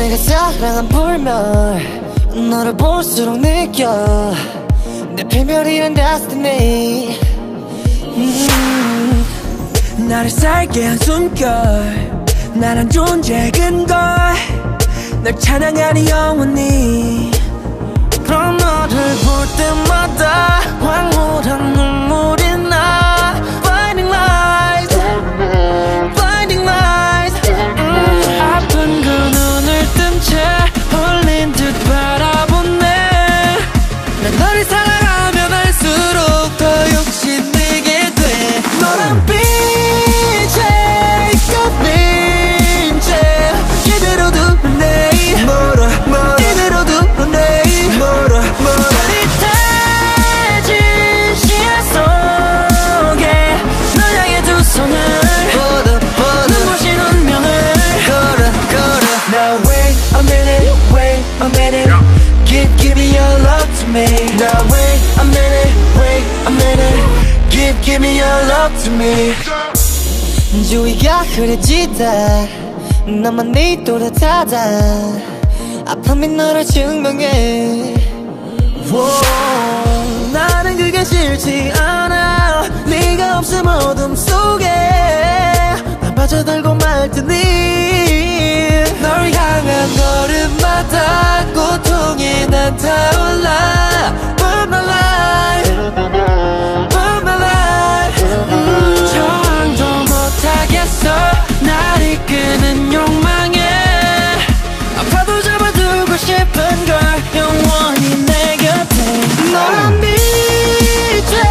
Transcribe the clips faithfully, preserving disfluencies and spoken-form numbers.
내가 사랑한 불멸 너를 볼수록 느껴 내 패멸이란 destiny. 음. 나를 살게 한 숨결 나란 존재의 근거 널 찬양하니 영원히. 그럼 너를 볼 때마다 황홀한 눈물이 나. Blinding lights, blinding lights. 음. 아픈 그 눈을 뜬 채 홀린 듯 바라보네. 난 너를 사랑하면 할수록 더 욕심내게 돼. 너란 빛에 꼽힌 채 이대로 두네. 멀어 멀어 이대로 두네. 멀어 멀어 흐릿해진 시야 속에 널 향해 두 손을 뻗어 뻗어 눈부신 운명을 걸어 걸어. Now wait a minute, wait a minute. Give, give me your love to me. Now wait a minute, wait a minute. Give, give me your love to me. 주위가 흐려지다 나만 네 또렷하다. 아픔이 너를 증명해. Whoa, 나는 그게 싫지 않아. 네가 없음 어둠 속에 난 빠져들고 말 테니. 널 향한 걸음마다 고통이 난 타올라. Burn my life, burn my life. 음. 저항도 못하겠어 날 이끄는 욕망에. 아파도 잡아두고 싶은 걸 영원히 내 곁에. 너란 빛에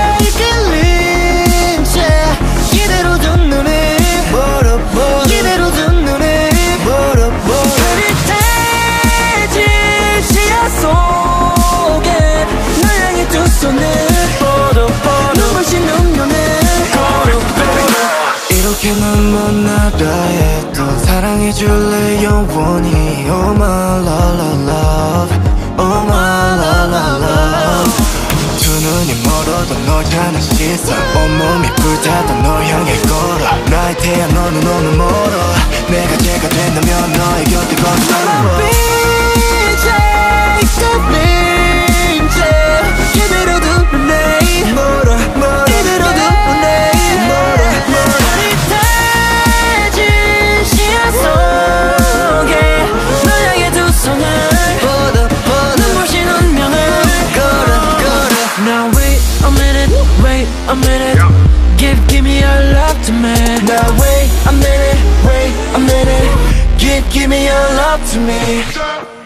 이끌린 채 이대로 둔 눈에 멀어 멀어 이대로 둔 눈에 멀어 멀어 흐릿해진 시야 속에 널 향해 두 손을 뻗어 뻗어 눈부신 운명을 걸어 걸어. 이렇게는 못 나가 해도 사랑해줄래 영원히. Oh my love love love, oh my love love love. 두 눈이 멀어도 널 향한 시선 온몸이 불타도 널 향해 걸어. 나의 태양 너는 너무 멀어. 내가 제가 된다면 너의 곁에 건너와. 빛에 꼽힌 채 이대로 두네. 멀어 멀어 이대로 두네. 멀어 멀어 흐릿해진 시야 속에 널 향해 두 손을 뻗어 뻗어 눈부신 운명을 걸어 걸어. Now wait a minute, wait a minute. Give, give me your love to me. Now wait a minute, wait a minute. Give, give me your love to me.